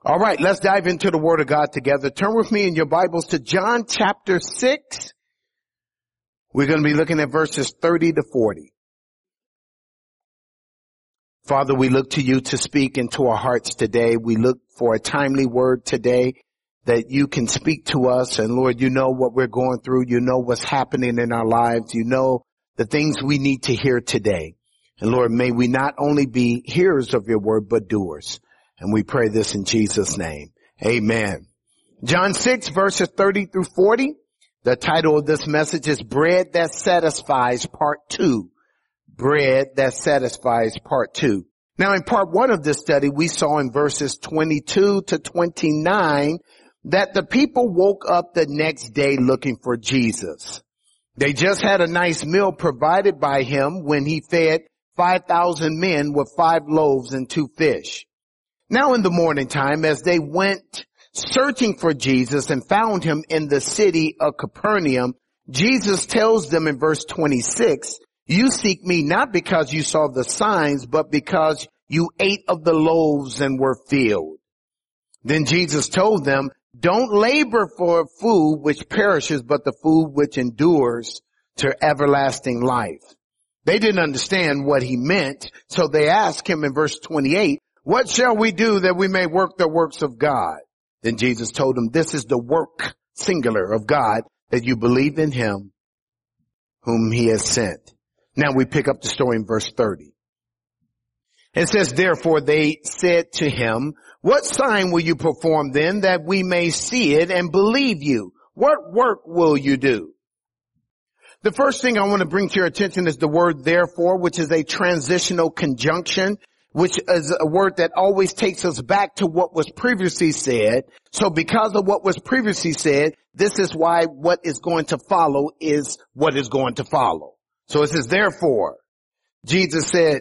All right, let's dive into the Word of God together. Turn with me in your Bibles to John chapter 6. We're going to be looking at verses 30 to 40. Father, we look to you to speak into our hearts today. We look for a timely word today that you can speak to us. And Lord, you know what we're going through. You know what's happening in our lives. You know the things we need to hear today. And Lord, may we not only be hearers of your word, but doers. And we pray this in Jesus' name. Amen. John 6 verses 30 through 40. The title of this message is Bread That Satisfies Part 2. Bread That Satisfies Part 2. Now in part 1 of this study, we saw in verses 22 to 29 that the people woke up the next day looking for Jesus. They just had a nice meal provided by him when he fed 5,000 men with 5 loaves and 2 fish. Now in the morning time, as they went searching for Jesus and found him in the city of Capernaum, Jesus tells them in verse 26, "You seek me not because you saw the signs, but because you ate of the loaves and were filled." Then Jesus told them, "Don't labor for food which perishes, but the food which endures to everlasting life." They didn't understand what he meant, so they asked him in verse 28, "What shall we do that we may work the works of God?" Then Jesus told them, "This is the work, singular, of God, that you believe in him whom he has sent." Now we pick up the story in verse 30. It says, "Therefore they said to him, 'What sign will you perform then that we may see it and believe you? What work will you do?'" The first thing I want to bring to your attention is the word therefore, which is a transitional conjunction, which is a word that always takes us back to what was previously said. So because of what was previously said, this is why what is going to follow is what is going to follow. So it says, therefore, Jesus said,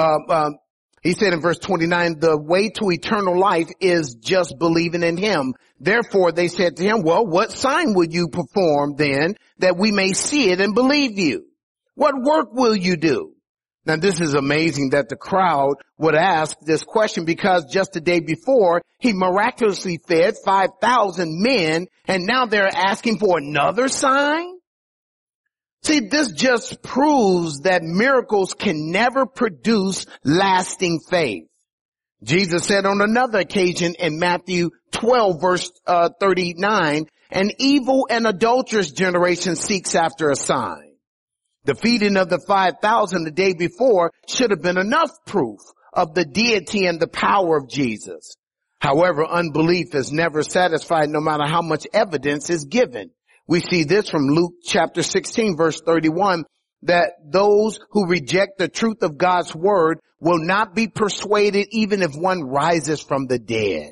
he said in verse 29, "The way to eternal life is just believing in him." Therefore they said to him, "Well, what sign will you perform then that we may see it and believe you? What work will you do?" Now this is amazing that the crowd would ask this question because just the day before he miraculously fed 5,000 men and now they're asking for another sign. See, this just proves that miracles can never produce lasting faith. Jesus said on another occasion in Matthew 12 verse 39, "An evil and adulterous generation seeks after a sign." The feeding of the 5,000 the day before should have been enough proof of the deity and the power of Jesus. However, unbelief is never satisfied no matter how much evidence is given. We see this from Luke chapter 16 verse 31, that those who reject the truth of God's word will not be persuaded even if one rises from the dead.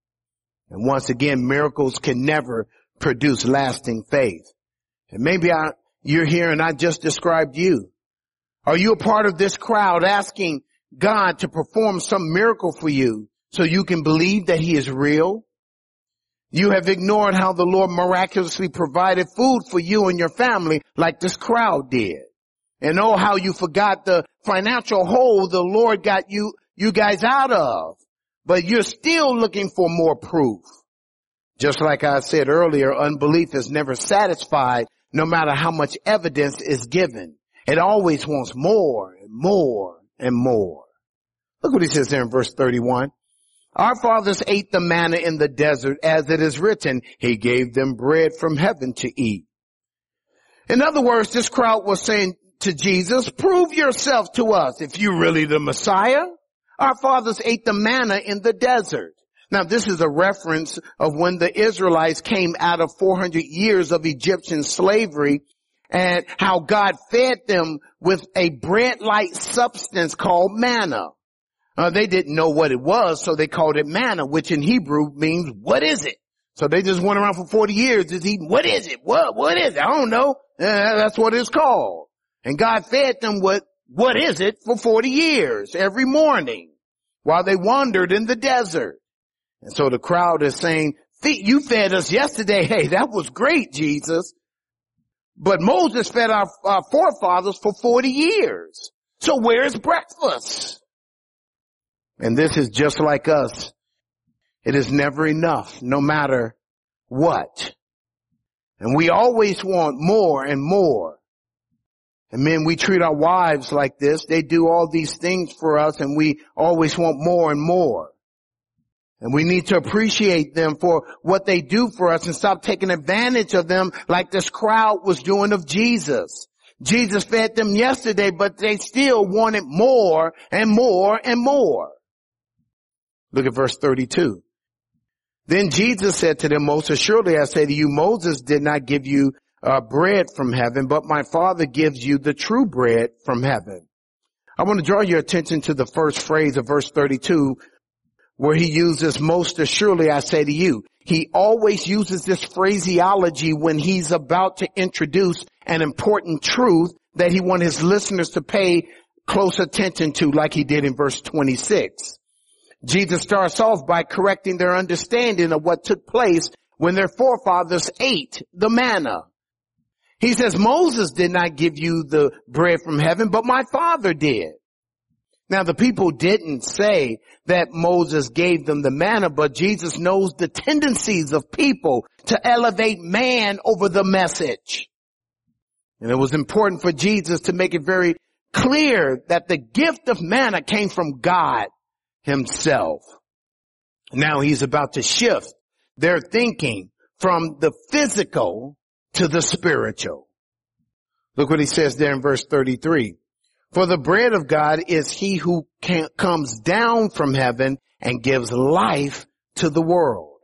And once again, miracles can never produce lasting faith. And maybe you're here and I just described you. Are you a part of this crowd asking God to perform some miracle for you so you can believe that he is real? You have ignored how the Lord miraculously provided food for you and your family like this crowd did. And oh, how you forgot the financial hole the Lord got you guys out of. But you're still looking for more proof. Just like I said earlier, unbelief is never satisfied no matter how much evidence is given. It always wants more and more and more. Look what he says there in verse 31. "Our fathers ate the manna in the desert, as it is written, he gave them bread from heaven to eat." In other words, this crowd was saying to Jesus, "Prove yourself to us if you're really the Messiah. Our fathers ate the manna in the desert." Now this is a reference of when the Israelites came out of 400 years of Egyptian slavery and how God fed them with a bread-like substance called manna. They didn't know what it was, so they called it manna, which in Hebrew means, what is it? So they just went around for 40 years just eating, what is it? What is it? I don't know. That's what it's called. And God fed them with, what is it, for 40 years, every morning, while they wandered in the desert. And so the crowd is saying, "You fed us yesterday. Hey, that was great, Jesus. But Moses fed our forefathers for 40 years. So where's breakfast?" And this is just like us It is never enough, no matter what. And we always want more and more. And men, we treat our wives like this. They do all these things for us and we always want more and more. And we need to appreciate them for what they do for us and stop taking advantage of them like this crowd was doing of Jesus. Jesus fed them yesterday, but they still wanted more and more and more. Look at verse 32. Then Jesus said to them, most assuredly I say to you, Moses did not give you bread from heaven, but my Father gives you the true bread from heaven. I want to draw your attention to the first phrase of verse 32, where he uses most assuredly I say to you. He always uses this phraseology when he's about to introduce an important truth that he wants his listeners to pay close attention to, like he did in verse 26. Jesus starts off by correcting their understanding of what took place when their forefathers ate the manna. He says, Moses did not give you the bread from heaven, but my Father did. Now the people didn't say that Moses gave them the manna, but Jesus knows the tendencies of people to elevate man over the message. And it was important for Jesus to make it very clear that the gift of manna came from God himself. Now he's about to shift their thinking from the physical to the spiritual. Look what he says there in verse 33. For the bread of God is he who comes down from heaven and gives life to the world.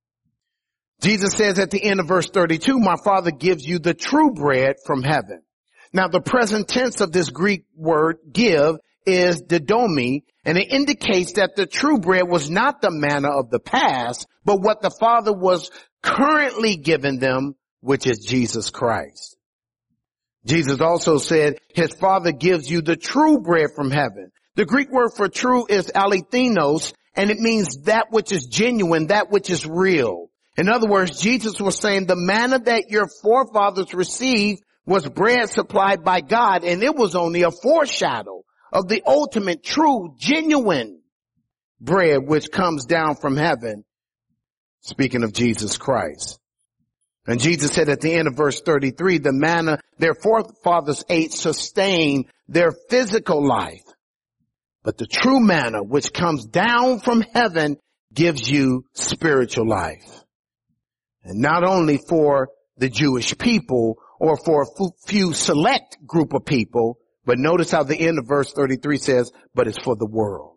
Jesus says at the end of verse 32, my Father gives you the true bread from heaven. Now the present tense of this Greek word give is didomi, and it indicates that the true bread was not the manna of the past, but what the Father was currently giving them, which is Jesus Christ. Jesus also said his Father gives you the true bread from heaven. The Greek word for true is aletheinos, and it means that which is genuine, that which is real. In other words, Jesus was saying the manna that your forefathers received was bread supplied by God, and it was only a foreshadow of the ultimate, true, genuine bread which comes down from heaven. Speaking of Jesus Christ. And Jesus said at the end of verse 33, the manna their forefathers ate sustained their physical life. But the true manna which comes down from heaven gives you spiritual life. And not only for the Jewish people or for a few select group of people, but notice how the end of verse 33 says, but it's for the world.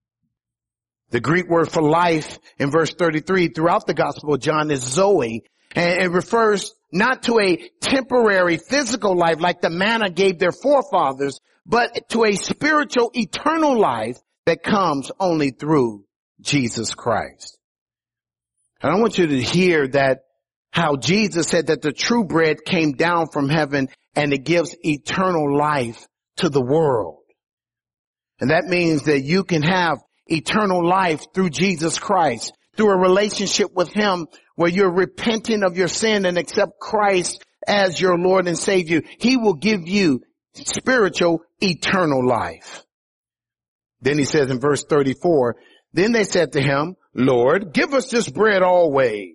The Greek word for life in verse 33 throughout the Gospel of John is Zoe. And it refers not to a temporary physical life like the manna gave their forefathers, but to a spiritual eternal life that comes only through Jesus Christ. And I want you to hear that how Jesus said that the true bread came down from heaven and it gives eternal life to the world. And that means that you can have eternal life through Jesus Christ, through a relationship with him where you're repenting of your sin and accept Christ as your Lord and Savior. He will give you spiritual eternal life. Then he says in verse 34, then they said to him, Lord, give us this bread always.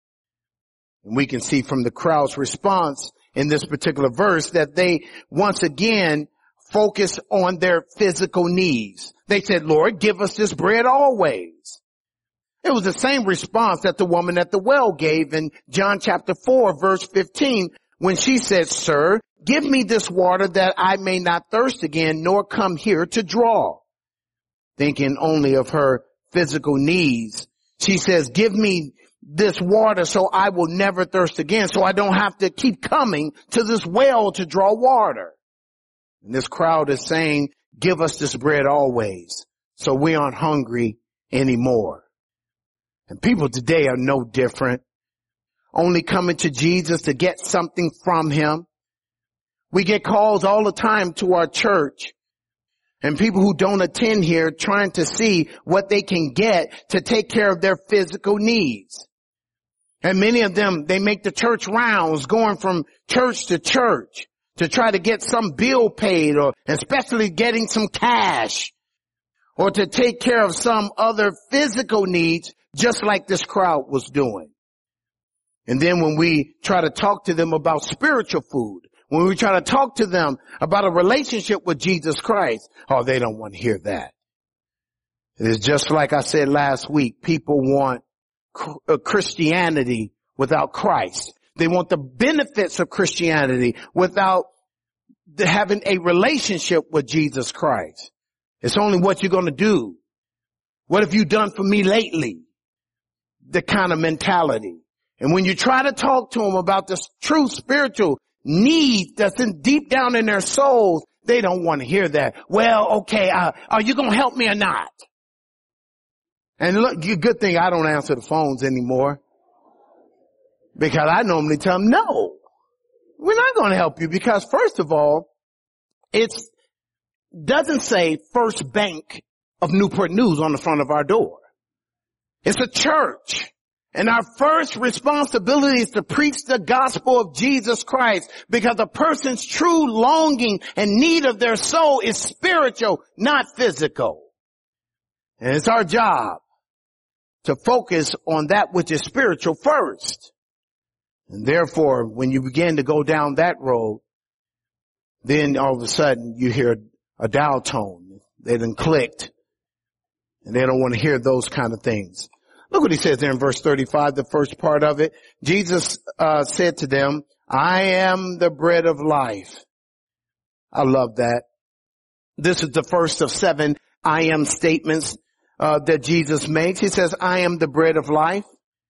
And we can see from the crowd's response in this particular verse that they once again focus on their physical needs. They said, Lord, give us this bread always. It was the same response that the woman at the well gave in John chapter 4, verse 15, when she said, Sir, give me this water that I may not thirst again, nor come here to draw. Thinking only of her physical needs, she says, give me this water so I will never thirst again, so I don't have to keep coming to this well to draw water. And this crowd is saying, give us this bread always, so we aren't hungry anymore. And people today are no different, only coming to Jesus to get something from him. We get calls all the time to our church, and people who don't attend here trying to see what they can get to take care of their physical needs. And many of them, they make the church rounds going from church to church to try to get some bill paid, or especially getting some cash, or to take care of some other physical needs just like this crowd was doing. And then when we try to talk to them about spiritual food, when we try to talk to them about a relationship with Jesus Christ, oh, they don't want to hear that. It's just like I said last week, people want Christianity without Christ. They want the benefits of Christianity without having a relationship with Jesus Christ. It's only what you're going to do. What have you done for me lately? The kind of mentality. And when you try to talk to them about this true spiritual need that's deep down in their souls, they don't want to hear that. Well, okay, are you going to help me or not? And look, good thing I don't answer the phones anymore, because I normally tell them, no, we're not going to help you, because first of all, it doesn't say First Bank of Newport News on the front of our door. It's a church. And our first responsibility is to preach the gospel of Jesus Christ, because a person's true longing and need of their soul is spiritual, not physical. And it's our job to focus on that which is spiritual first. And therefore, when you begin to go down that road, then all of a sudden you hear a dial tone. They done clicked, and they don't want to hear those kind of things. Look what he says there in verse 35, the first part of it. Jesus said to them, I am the bread of life. I love that. This is the first of 7 I am statements that Jesus makes. He says, I am the bread of life.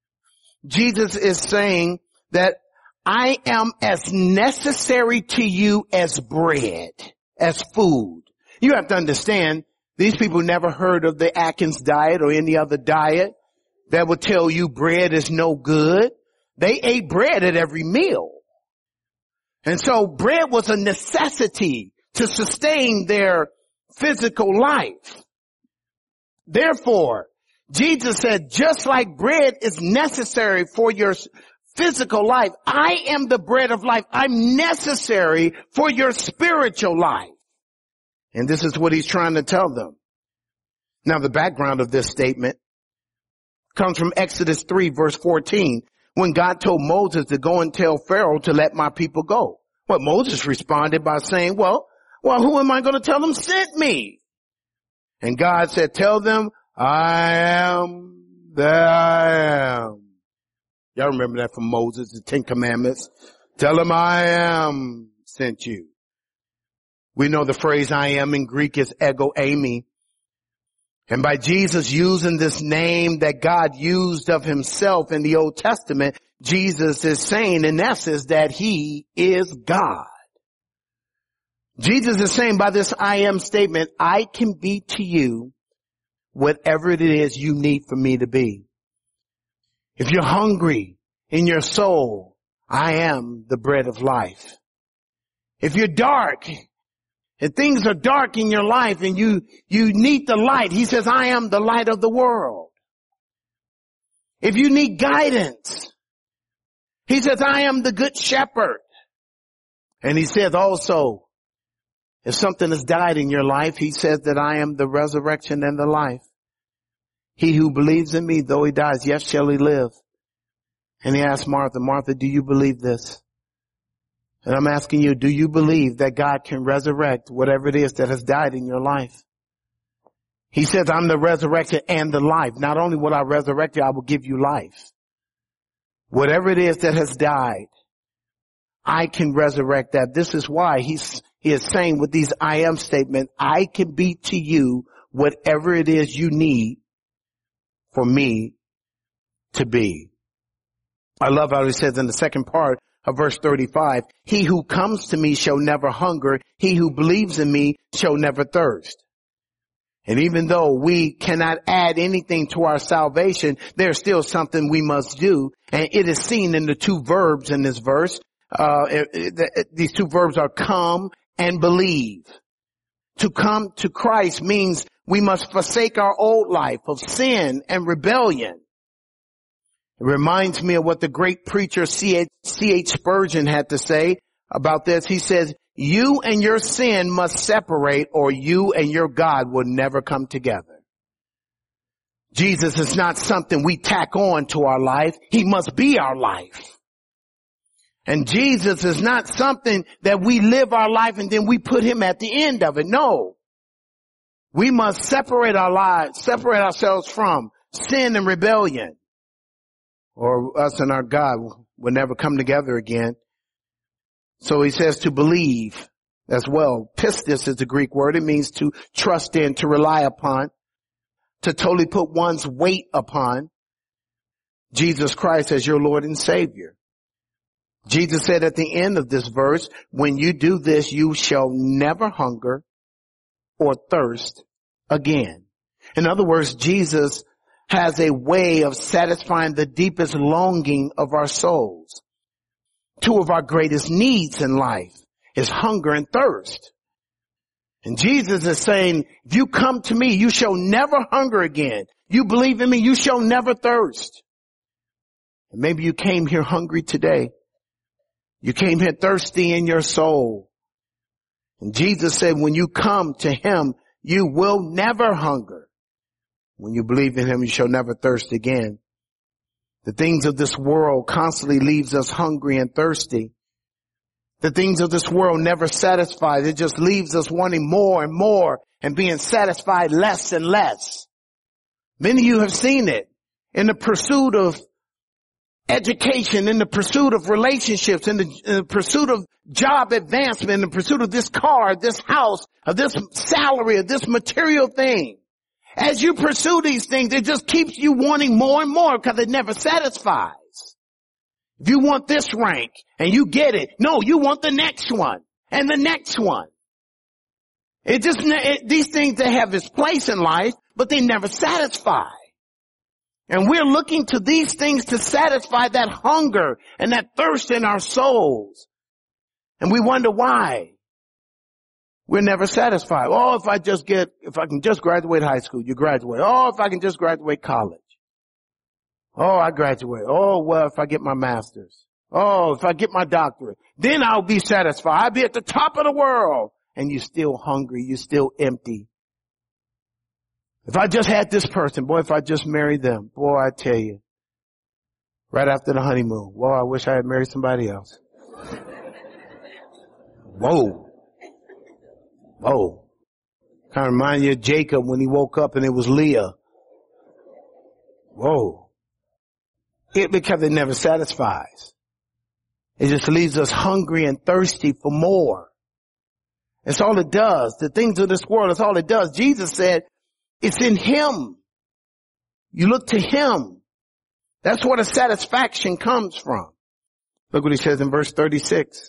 Jesus is saying that I am as necessary to you as bread, as food. You have to understand, these people never heard of the Atkins diet or any other diet that would tell you bread is no good. They ate bread at every meal. And so bread was a necessity to sustain their physical life. Therefore, Jesus said, just like bread is necessary for your physical life, I am the bread of life. I'm necessary for your spiritual life. And this is what he's trying to tell them. Now, the background of this statement comes from Exodus 3, verse 14, when God told Moses to go and tell Pharaoh to let my people go. Well, Moses responded by saying, well, who am I going to tell them sent me? And God said, tell them, I am that I am. Y'all remember that from Moses, the 10 Commandments. Tell them I am sent you. We know the phrase I am in Greek is ego eimi. And by Jesus using this name that God used of himself in the Old Testament, Jesus is saying in essence that he is God. Jesus is saying by this I am statement, I can be to you whatever it is you need for me to be. If you're hungry in your soul, I am the bread of life. If you're dark, and things are dark in your life and you need the light, he says, I am the light of the world. If you need guidance, he says, I am the good shepherd. And he says also, if something has died in your life, he says that I am the resurrection and the life. He who believes in me, though he dies, yet shall he live. And he asked Martha, Martha, do you believe this? And I'm asking you, do you believe that God can resurrect whatever it is that has died in your life? He says, I'm the resurrection and the life. Not only will I resurrect you, I will give you life. Whatever it is that has died, I can resurrect that. This is why he is saying with these I am statements, I can be to you whatever it is you need for me to be. I love how he says in the second part of verse 35, he who comes to me shall never hunger. He who believes in me shall never thirst. And even though we cannot add anything to our salvation, there's still something we must do. And it is seen in the 2 verbs in this verse. These 2 verbs are come and believe. To come to Christ means we must forsake our old life of sin and rebellion. It reminds me of what the great preacher C.H. Spurgeon had to say about this. He says, you and your sin must separate, or you and your God will never come together. Jesus is not something we tack on to our life. He must be our life. And Jesus is not something that we live our life and then we put him at the end of it. No. We must separate ourselves from sin and rebellion, or us and our God will never come together again. So he says to believe as well. Pistis is the Greek word. It means to trust in, to rely upon, to totally put one's weight upon Jesus Christ as your Lord and Savior. Jesus said at the end of this verse, when you do this, you shall never hunger or thirst again. In other words, Jesus has a way of satisfying the deepest longing of our souls. Two of our greatest needs in life is hunger and thirst. And Jesus is saying, if you come to me, you shall never hunger again. You believe in me, you shall never thirst. And maybe you came here hungry today. You came here thirsty in your soul. And Jesus said, when you come to him, you will never hunger. When you believe in him, you shall never thirst again. The things of this world constantly leaves us hungry and thirsty. The things of this world never satisfy. It just leaves us wanting more and more and being satisfied less and less. Many of you have seen it in the pursuit of education, in the pursuit of relationships, in the pursuit of job advancement, in the pursuit of this car, this house, of this salary, of this material thing. As you pursue these things, it just keeps you wanting more and more because it never satisfies. If you want this rank and you get it, no, you want the next one and the next one. These things, they have its place in life, but they never satisfy. And we're looking to these things to satisfy that hunger and that thirst in our souls. And we wonder why we're never satisfied. Oh, if I can just graduate high school, you graduate. Oh, if I can just graduate college. Oh, I graduate. Oh, well, if I get my master's. Oh, if I get my doctorate, then I'll be satisfied. I'll be at the top of the world. And you're still hungry. You're still empty. If I just had this person, boy, if I just married them, boy, I tell you, right after the honeymoon, well, I wish I had married somebody else. Whoa. Kind of remind you of Jacob when he woke up and it was Leah. Whoa. Because it never satisfies. It just leaves us hungry and thirsty for more. That's all it does. The things of this world, that's all it does. Jesus said, it's in him. You look to him. That's where the satisfaction comes from. Look what he says in verse 36.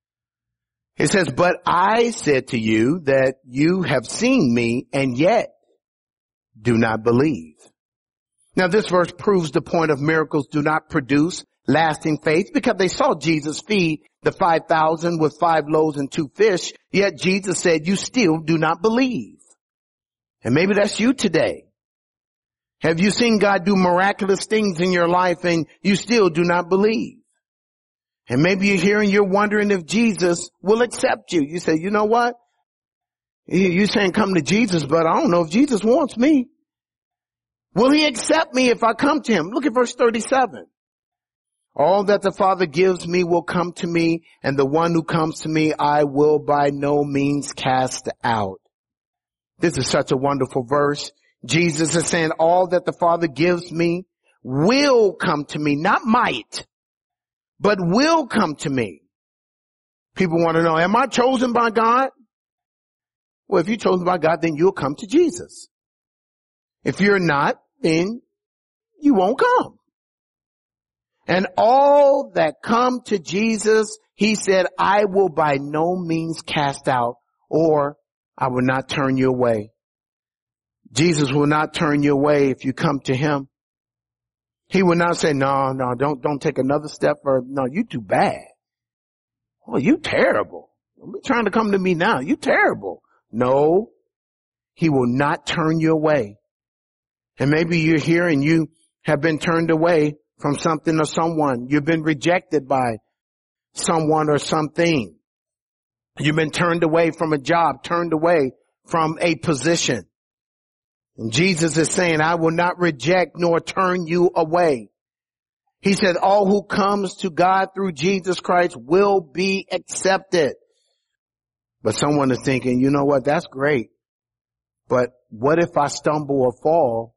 He says, but I said to you that you have seen me and yet do not believe. Now this verse proves the point of miracles do not produce lasting faith because they saw Jesus feed the 5,000 with 5 loaves and 2 fish. Yet Jesus said, you still do not believe. And maybe that's you today. Have you seen God do miraculous things in your life and you still do not believe? And maybe you're here and you're wondering if Jesus will accept you. You say, you know what? You're saying come to Jesus, but I don't know if Jesus wants me. Will he accept me if I come to him? Look at verse 37. All that the Father gives me will come to me, and the one who comes to me I will by no means cast out. This is such a wonderful verse. Jesus is saying all that the Father gives me will come to me, not might, but will come to me. People want to know, am I chosen by God? Well, if you're chosen by God, then you'll come to Jesus. If you're not, then you won't come. And all that come to Jesus, he said, I will by no means cast out, or I will not turn you away. Jesus will not turn you away if you come to him. He will not say, no, don't take another step further. No, you too bad. Oh, you terrible. Don't be trying to come to me now. You terrible. No, he will not turn you away. And maybe you're here and you have been turned away from something or someone. You've been rejected by someone or something. You've been turned away from a job, turned away from a position. And Jesus is saying, I will not reject nor turn you away. He said, all who comes to God through Jesus Christ will be accepted. But someone is thinking, you know what? That's great. But what if I stumble or fall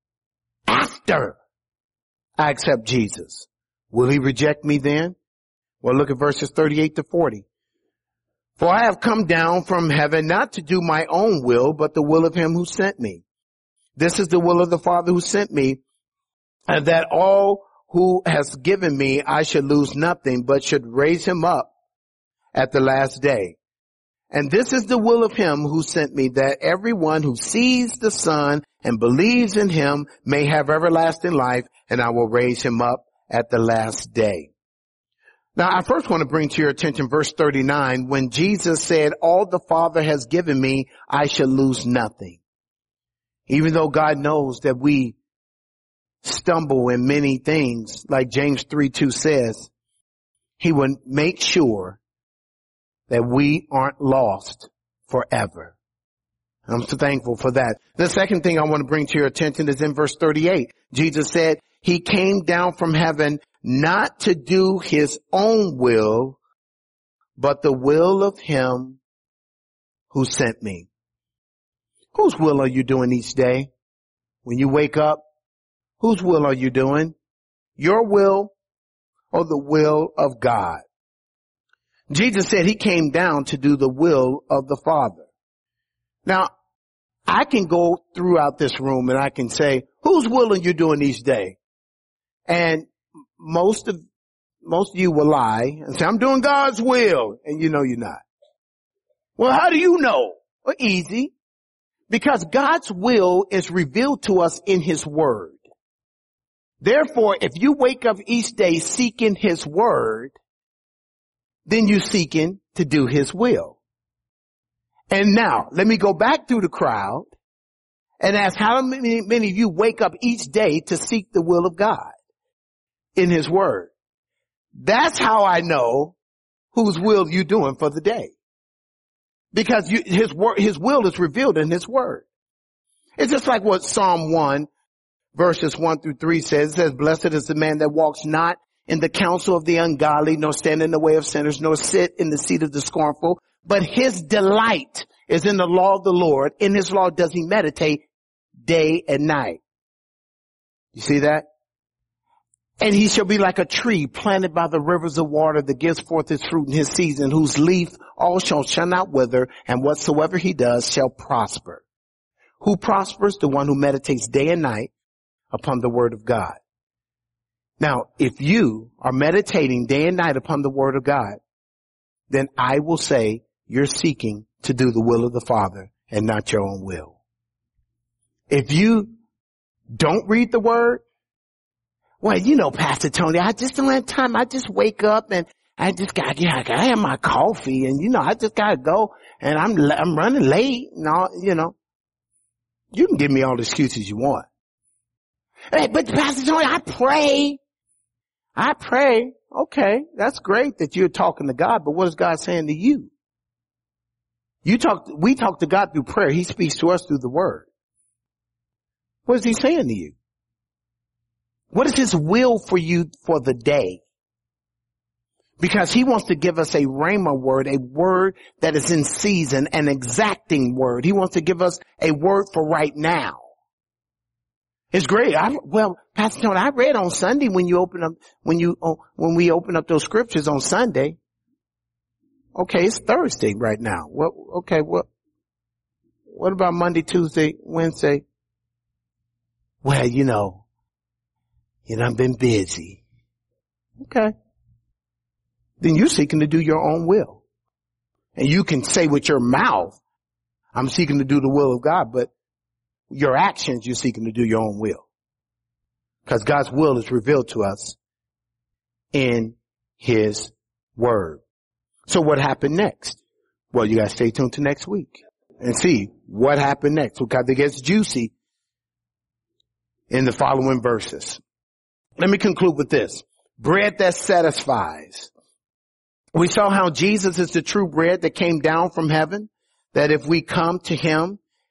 after I accept Jesus? Will he reject me then? Well, look at verses 38 to 40. For I have come down from heaven not to do my own will, but the will of him who sent me. This is the will of the Father who sent me, and that all who has given me I should lose nothing, but should raise him up at the last day. And this is the will of him who sent me, that everyone who sees the Son and believes in him may have everlasting life, and I will raise him up at the last day. Now, I first want to bring to your attention verse 39, when Jesus said, all the Father has given me, I shall lose nothing. Even though God knows that we stumble in many things, like James 3:2 says, he will make sure that we aren't lost forever. I'm so thankful for that. The second thing I want to bring to your attention is in verse 38. Jesus said, he came down from heaven not to do his own will, but the will of him who sent me. Whose will are you doing each day? When you wake up, whose will are you doing? Your will or the will of God? Jesus said he came down to do the will of the Father. Now, I can go throughout this room and I can say, whose will are you doing each day? And most of you will lie and say, I'm doing God's will. And you know you're not. Well, how do you know? Well, easy. Because God's will is revealed to us in his word. Therefore, if you wake up each day seeking his word, then you're seeking to do his will. And now, let me go back through the crowd and ask how many of you wake up each day to seek the will of God in his word. That's how I know whose will you're doing for the day. Because his will is revealed in his word. It's just like what Psalm 1 verses 1 through 3 says. It says, blessed is the man that walks not in the counsel of the ungodly, nor stand in the way of sinners, nor sit in the seat of the scornful. But his delight is in the law of the Lord. In his law does he meditate day and night. You see that? And he shall be like a tree planted by the rivers of water that gives forth its fruit in his season, whose leaf also shall not wither, and whatsoever he does shall prosper. Who prospers? The one who meditates day and night upon the word of God. Now, if you are meditating day and night upon the word of God, then I will say you're seeking to do the will of the Father and not your own will. If you don't read the word, well, you know, Pastor Tony, I just don't have time. I just wake up and I have my coffee and, you know, I just gotta go and I'm running late and all, you know. You can give me all the excuses you want. Hey, but Pastor Tony, I pray. Okay, that's great that you're talking to God, but what is God saying to you? We talk to God through prayer. He speaks to us through the word. What is he saying to you? What is his will for you for the day? Because he wants to give us a rhema word, a word that is in season, an exacting word. He wants to give us a word for right now. It's great. Pastor Tony, I read on Sunday when we open up those scriptures on Sunday. Okay, it's Thursday right now. What about Monday, Tuesday, Wednesday? Well, you know, I've been busy. Okay. Then you're seeking to do your own will. And you can say with your mouth, I'm seeking to do the will of God, but your actions, you're seeking to do your own will. Because God's will is revealed to us in his word. So what happened next? Well, you got to stay tuned to next week and see what happened next, because it gets juicy in the following verses. Let me conclude with this. Bread that satisfies. We saw how Jesus is the true bread that came down from heaven, that if we come to him,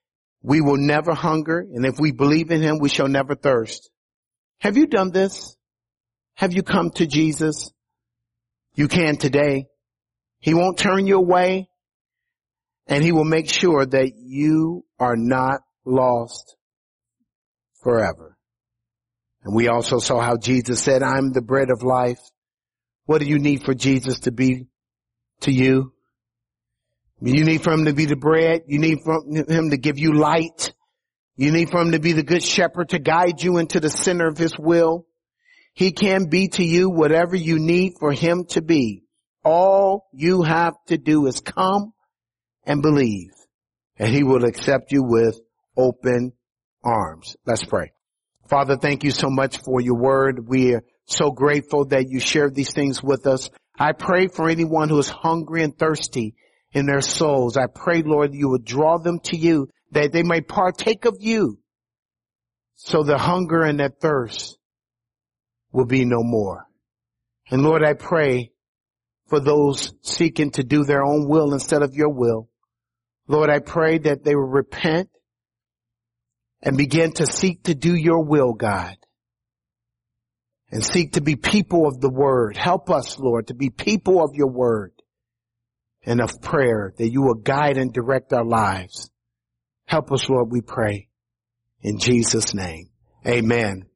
we will never hunger, and if we believe in him, we shall never thirst. Have you done this? Have you come to Jesus? You can today. He won't turn you away, and he will make sure that you are not lost forever. And we also saw how Jesus said, I'm the bread of life. What do you need for Jesus to be to you? You need for him to be the bread. You need for him to give you light. You need for him to be the good shepherd to guide you into the center of his will. He can be to you whatever you need for him to be. All you have to do is come and believe, and he will accept you with open arms. Let's pray. Father, thank you so much for your word. We are so grateful that you shared these things with us. I pray for anyone who is hungry and thirsty in their souls. I pray, Lord, you would draw them to you, that they may partake of you, so the hunger and that thirst will be no more. And Lord, I pray for those seeking to do their own will instead of your will. Lord, I pray that they will repent and begin to seek to do your will, God, and seek to be people of the word. Help us, Lord, to be people of your word and of prayer, that you will guide and direct our lives. Help us, Lord, we pray. In Jesus' name, amen.